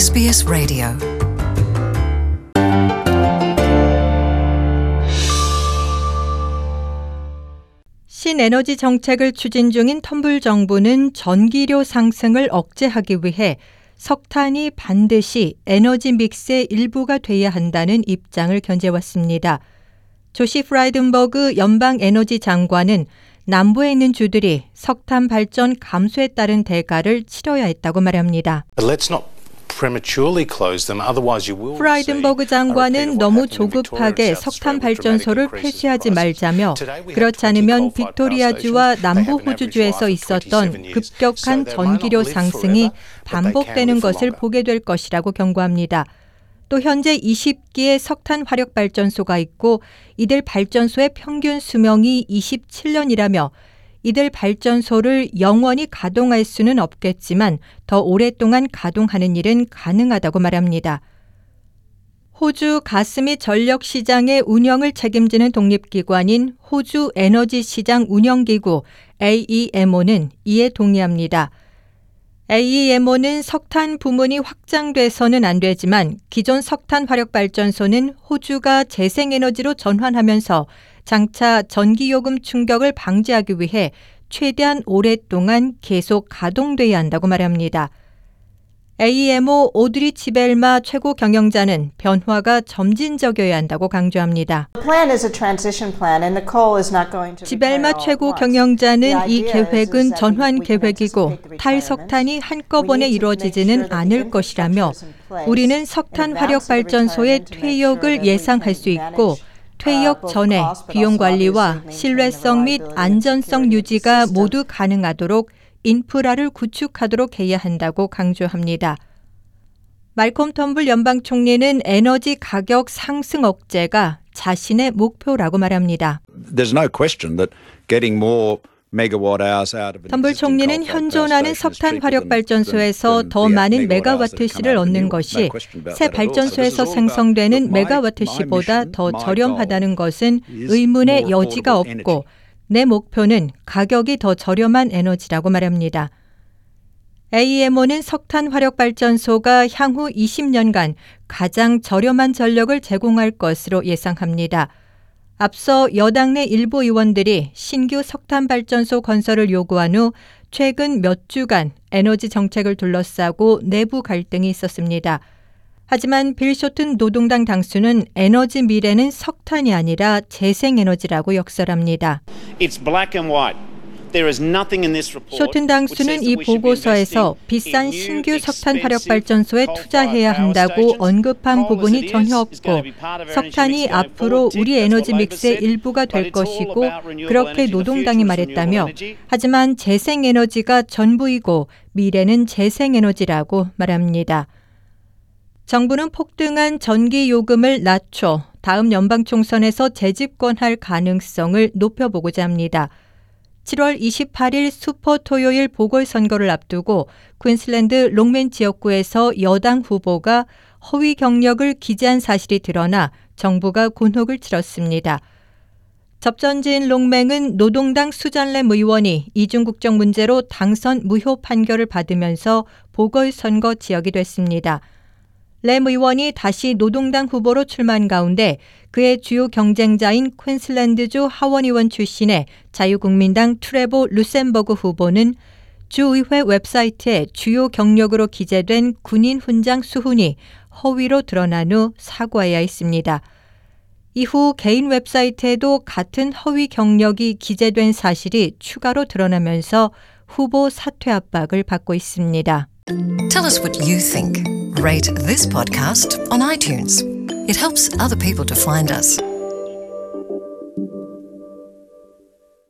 SBS 라디오 신에너지 정책을 추진 중인 텀블 정부는 전기료 상승을 억제하기 위해 석탄이 반드시 에너지 믹스의 일부가 돼야 한다는 입장을 견제해왔습니다. 조시 프라이든버그 연방 에너지 장관은 남부에 있는 주들이 석탄 발전 감소에 따른 대가를 치러야 했다고 말합니다. 프라이든버그 장관은 너무 조급하게 석탄 발전소를 폐쇄하지 말자며 그렇지 않으면 빅토리아주와 남부 호주주에서 있었던 급격한 전기료 상승이 반복되는 것을 보게 될 것이라고 경고합니다. 또 현재 20기의 석탄 화력 발전소가 있고 이들 발전소의 평균 수명이 27년이라며 이들 발전소를 영원히 가동할 수는 없겠지만 더 오랫동안 가동하는 일은 가능하다고 말합니다. 호주 가스 및 전력 시장의 운영을 책임지는 독립기관인 호주 에너지 시장 운영기구 AEMO는 이에 동의합니다. AEMO는 석탄 부문이 확장돼서는 안 되지만 기존 석탄 화력 발전소는 호주가 재생에너지로 전환하면서 장차 전기요금 충격을 방지하기 위해 최대한 오랫동안 계속 가동돼야 한다고 말합니다. AEMO 오드리 지벨마 최고 경영자는 변화가 점진적이어야 한다고 강조합니다. 지벨마 최고 경영자는 이 계획은 전환 계획이고 탈석탄이 한꺼번에 이루어지지는 않을 것이라며 우리는 석탄 화력 발전소의 퇴역을 예상할 수 있고 퇴역 전에 비용 관리와 신뢰성 및 안전성 유지가 모두 가능하도록 인프라를 구축하도록 해야 한다고 강조합니다. 말콤 텀블 연방 총리는 에너지 가격 상승 억제가 자신의 목표라고 말합니다. 텀블 총리는 현존하는 석탄 화력 발전소에서 더 많은 메가와트시를 얻는 것이 새 발전소에서 생성되는 메가와트시보다 더 저렴하다는 것은 의문의 여지가 없고 내 목표는 가격이 더 저렴한 에너지라고 말합니다. AEMO는 석탄 화력 발전소가 향후 20년간 가장 저렴한 전력을 제공할 것으로 예상합니다. 앞서 여당 내 일부 의원들이 신규 석탄 발전소 건설을 요구한 후 최근 몇 주간 에너지 정책을 둘러싸고 내부 갈등이 있었습니다. 하지만 빌 쇼튼 노동당 당수는 에너지 미래는 석탄이 아니라 재생에너지라고 역설합니다. 쇼튼 당수는 이 보고서에서 비싼 신규 석탄 화력 발전소에 투자해야 한다고 언급한 부분이 전혀 없고 석탄이 앞으로 우리 에너지 믹스의 일부가 될 것이고 그렇게 노동당이 말했다며 하지만 재생에너지가 전부이고 미래는 재생에너지라고 말합니다. 정부는 폭등한 전기 요금을 낮춰 다음 연방 총선에서 재집권할 가능성을 높여보고자 합니다. 7월 28일 슈퍼 토요일 보궐선거를 앞두고 퀸슬랜드 롱맨 지역구에서 여당 후보가 허위 경력을 기재한 사실이 드러나 정부가 곤혹을 치렀습니다. 접전지인 롱맹은 노동당 수잔 램 의원이 이중 국적 문제로 당선 무효 판결을 받으면서 보궐선거 지역이 됐습니다. 램 의원이 다시 노동당 후보로 출마한 가운데 그의 주요 경쟁자인 퀸슬랜드주 하원 의원 출신의 자유국민당 트레보 루셈버그 후보는 주의회 웹사이트에 주요 경력으로 기재된 군인 훈장 수훈이 허위로 드러난 후 사과해야 했습니다. 이후 개인 웹사이트에도 같은 허위 경력이 기재된 사실이 추가로 드러나면서 후보 사퇴 압박을 받고 있습니다. Tell us what you think. Rate this podcast on iTunes. It helps other people to find us.